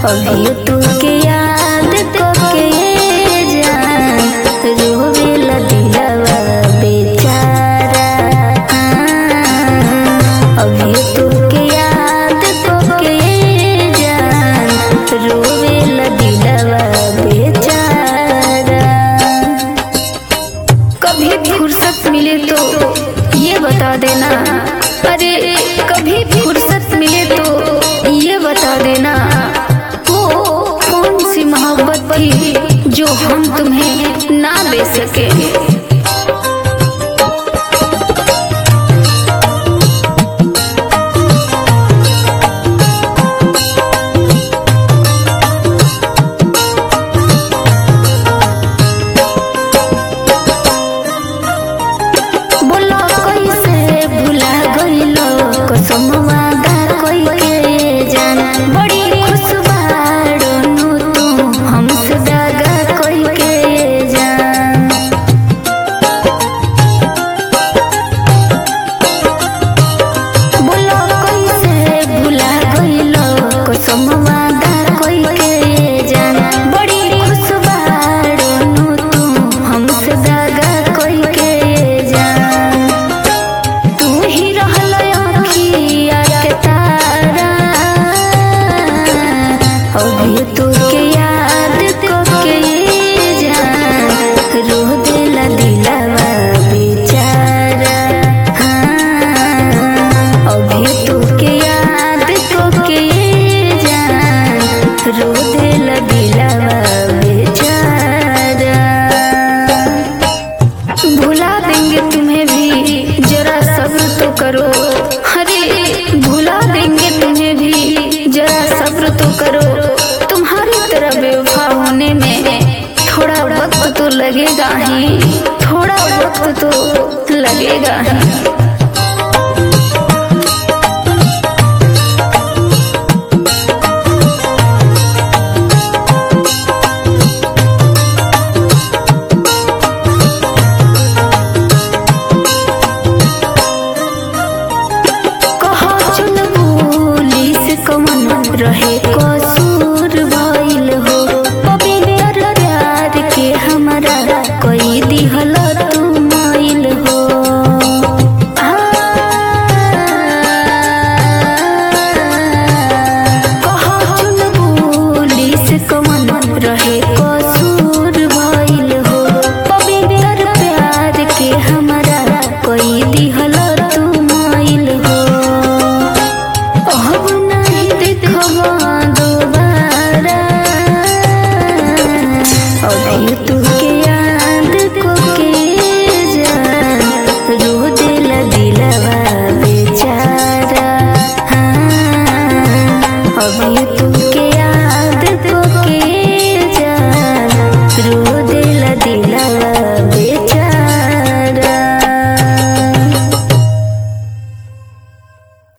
अभी तुके याद करके जान रोवेला दिलवा बेचारा। अभी तुके याद करके जान रोवेला दिलवा बेचारा। कभी फुर्सत मिले तो ये बता देना, अरे कभी फुर्सत मिले तो ये बता देना, वो कौन सी मोहब्बत थी जो हम तुम्हें ना दे सके। भुला देंगे तुम्हें भी, जरा सब्र तो करो। अरे भुला देंगे तुम्हें भी, जरा सब्र तो करो। तुम्हारी तरह बेवफा होने में थोड़ा वक्त तो लगेगा ही, थोड़ा वक्त तो लगेगा ही।